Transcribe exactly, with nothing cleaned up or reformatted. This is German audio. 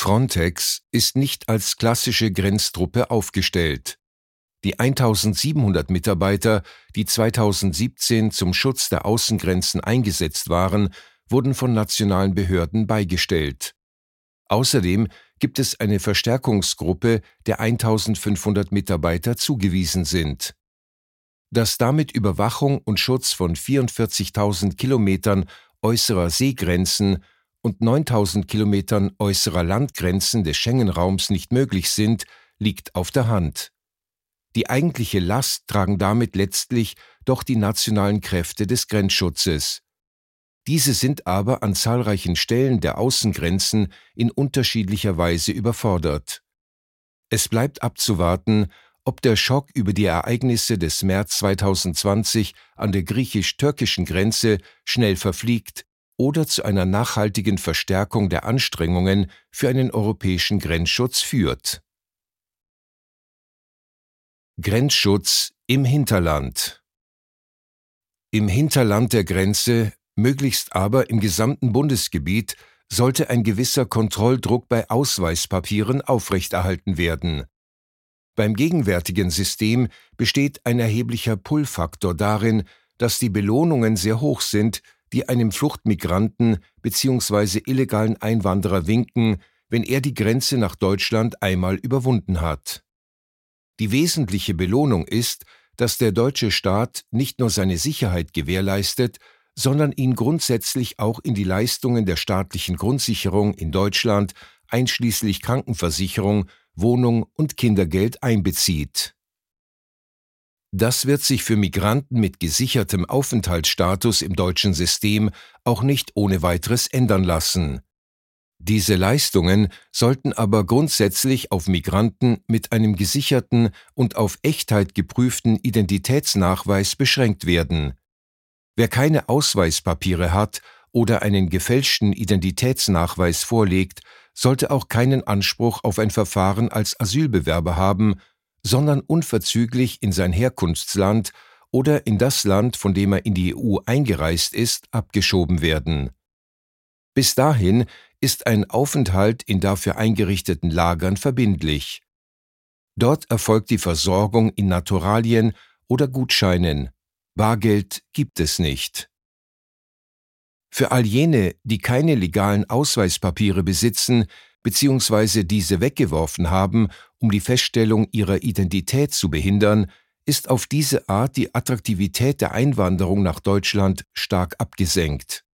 Frontex ist nicht als klassische Grenztruppe aufgestellt. Die eintausendsiebenhundert Mitarbeiter, die zweitausendsiebzehn zum Schutz der Außengrenzen eingesetzt waren, wurden von nationalen Behörden beigestellt. Außerdem gibt es eine Verstärkungsgruppe, der eintausendfünfhundert Mitarbeiter zugewiesen sind. Dass damit Überwachung und Schutz von vierundvierzigtausend Kilometern äußerer Seegrenzen und neuntausend Kilometern äußerer Landgrenzen des Schengen-Raums nicht möglich sind, liegt auf der Hand. Die eigentliche Last tragen damit letztlich doch die nationalen Kräfte des Grenzschutzes. Diese sind aber an zahlreichen Stellen der Außengrenzen in unterschiedlicher Weise überfordert. Es bleibt abzuwarten, ob der Schock über die Ereignisse des März zweitausendzwanzig an der griechisch-türkischen Grenze schnell verfliegt oder zu einer nachhaltigen Verstärkung der Anstrengungen für einen europäischen Grenzschutz führt. Grenzschutz im Hinterland. Im Hinterland der Grenze, möglichst aber im gesamten Bundesgebiet, sollte ein gewisser Kontrolldruck bei Ausweispapieren aufrechterhalten werden. Beim gegenwärtigen System besteht ein erheblicher Pull-Faktor darin, dass die Belohnungen sehr hoch sind, die einem Fluchtmigranten bzw. illegalen Einwanderer winken, wenn er die Grenze nach Deutschland einmal überwunden hat. Die wesentliche Belohnung ist, dass der deutsche Staat nicht nur seine Sicherheit gewährleistet, sondern ihn grundsätzlich auch in die Leistungen der staatlichen Grundsicherung in Deutschland, einschließlich Krankenversicherung, Wohnung und Kindergeld einbezieht. Das wird sich für Migranten mit gesichertem Aufenthaltsstatus im deutschen System auch nicht ohne weiteres ändern lassen. Diese Leistungen sollten aber grundsätzlich auf Migranten mit einem gesicherten und auf Echtheit geprüften Identitätsnachweis beschränkt werden. Wer keine Ausweispapiere hat oder einen gefälschten Identitätsnachweis vorlegt, sollte auch keinen Anspruch auf ein Verfahren als Asylbewerber haben, sondern unverzüglich in sein Herkunftsland oder in das Land, von dem er in die E U eingereist ist, abgeschoben werden. Bis dahin ist ein Aufenthalt in dafür eingerichteten Lagern verbindlich. Dort erfolgt die Versorgung in Naturalien oder Gutscheinen. Bargeld gibt es nicht. Für all jene, die keine legalen Ausweispapiere besitzen bzw. diese weggeworfen haben, um die Feststellung ihrer Identität zu behindern, ist auf diese Art die Attraktivität der Einwanderung nach Deutschland stark abgesenkt.